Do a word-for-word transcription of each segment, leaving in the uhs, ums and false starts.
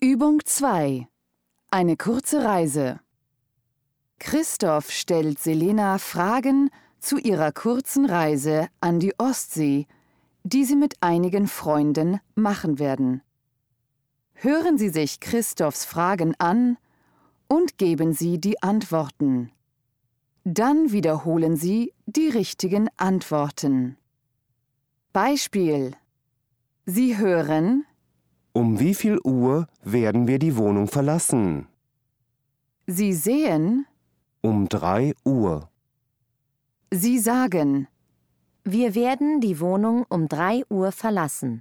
Übung zwei. Eine kurze Reise. Christoph stellt Selena Fragen zu ihrer kurzen Reise an die Ostsee, die sie mit einigen Freunden machen werden. Hören Sie sich Christophs Fragen an und geben Sie die Antworten. Dann wiederholen Sie die richtigen Antworten. Beispiel: Sie hören: Um wie viel Uhr werden wir die Wohnung verlassen? Sie sehen: Um drei Uhr. Sie sagen: Wir werden die Wohnung um drei Uhr verlassen.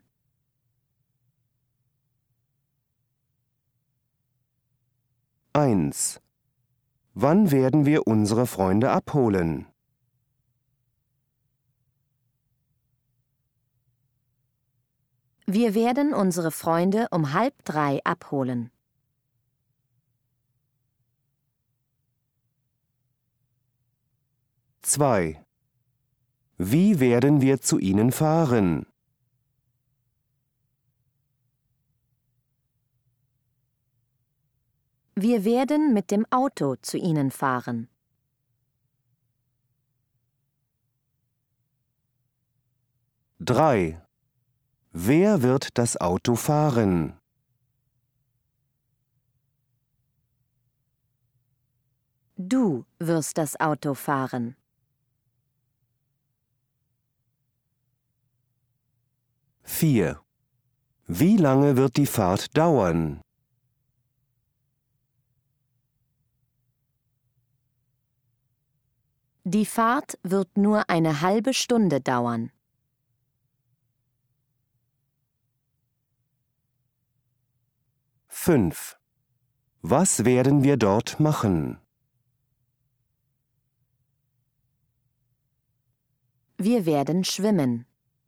eins. Wann werden wir unsere Freunde abholen? Wir werden unsere Freunde um halb drei abholen. zwei. Wie werden wir zu ihnen fahren? Wir werden mit dem Auto zu ihnen fahren. drei. Wer wird das Auto fahren? Du wirst das Auto fahren. vier. Wie lange wird die Fahrt dauern? Die Fahrt wird nur eine halbe Stunde dauern. fünf. Was werden wir dort machen? Wir werden schwimmen.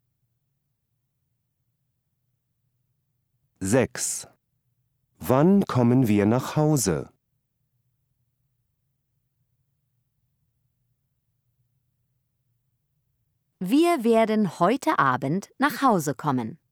sechs. Wann kommen wir nach Hause? Wir werden heute Abend nach Hause kommen.